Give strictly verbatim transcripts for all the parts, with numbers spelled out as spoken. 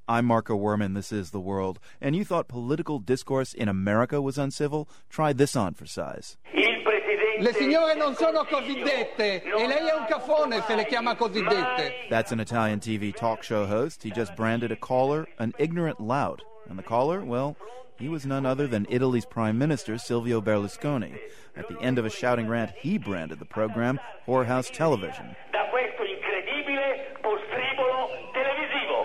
I'm Marco Werman. This is The World. And you thought political discourse in America was uncivil? Try this on for size. Le signore non sono cosiddette, e lei è un cafone se le chiama cosiddette. That's an Italian T V talk show host. He just branded a caller an ignorant lout. And the caller, well, he was none other than Italy's Prime Minister, Silvio Berlusconi. At the end of a shouting rant, he branded the program Whorehouse Television. Da questo incredibile postribolo televisivo.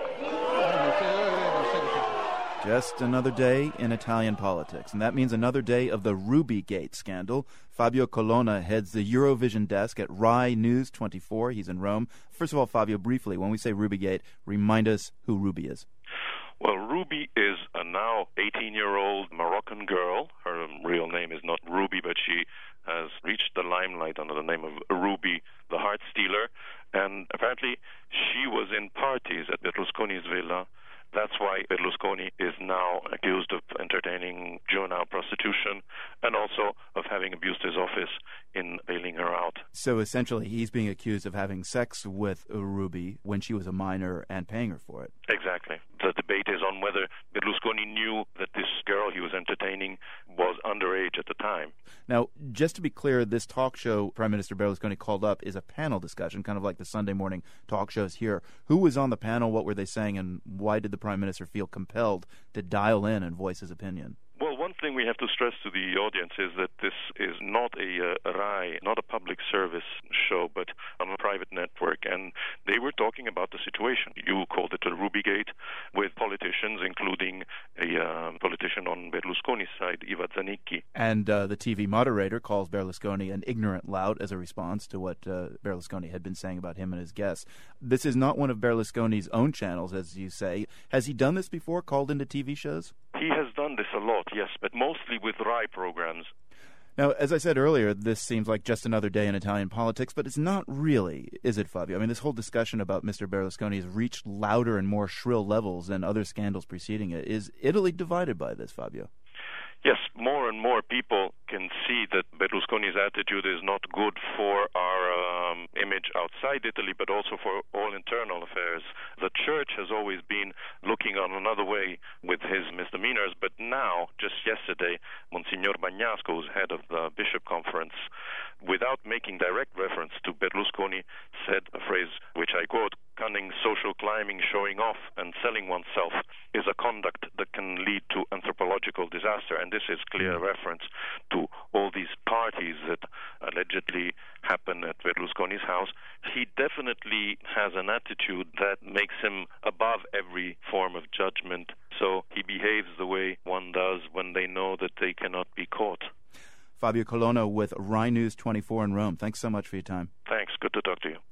Just another day in Italian politics, and that means another day of the Rubygate scandal. Fabio Colonna heads the Eurovision desk at Rai News twenty-four. He's in Rome. First of all, Fabio, briefly, when we say Rubygate, remind us who Ruby is. Well, Ruby is a now eighteen-year-old Moroccan girl. Her real name is not Ruby, but she has reached the limelight under the name of Ruby, the Heart Stealer. And apparently she was in parties at Berlusconi's villa. That's why Berlusconi is now accused of entertaining juvenile prostitution and also of having abused his office in bailing her out. So essentially he's being accused of having sex with Ruby when she was a minor and paying her for it. Exactly. The debate is on whether Berlusconi knew that this girl he was entertaining was underage at the time. Now, just to be clear, this talk show Prime Minister Berlusconi called up is a panel discussion, kind of like the Sunday morning talk shows here. Who was on the panel, what were they saying, and why did the Prime Minister feel compelled to dial in and voice his opinion? Well, one thing we have to stress to the audience is that this is not a, uh, a Rai, not a public service show, but on a private network. And they were talking about the situation. You called it a Rubygate, with politicians, including a uh, politician on Berlusconi's side, Iva Zanicchi. And uh, the T V moderator calls Berlusconi an ignorant lout as a response to what uh, Berlusconi had been saying about him and his guests. This is not one of Berlusconi's own channels, as you say. Has he done this before, called into T V shows? He has done this a lot, yes, but mostly with Rai programs. Now, as I said earlier, this seems like just another day in Italian politics, but it's not really, is it, Fabio? I mean, this whole discussion about Mister Berlusconi has reached louder and more shrill levels than other scandals preceding it. Is Italy divided by this, Fabio? Yes, more and more people can see that Berlusconi's attitude is not good for our um, image outside Italy, but also for all internal affairs. The church has always been looking on another way with his misdemeanors, but now, just yesterday, Monsignor Bagnasco, who's head of the Bishop Conference, without making direct reference to Berlusconi, said a phrase which I quote, "Cunning social climbing, showing off, and selling oneself is a conduct that can lead to anthropological disaster." And this is clear reference to all these parties that allegedly happen at Berlusconi's house. He definitely has an attitude that makes him above every form of judgment. So he behaves the way one does when they know that they cannot be caught. Fabio Colonna with Rai News twenty-four in Rome. Thanks so much for your time. Thanks. Good to talk to you.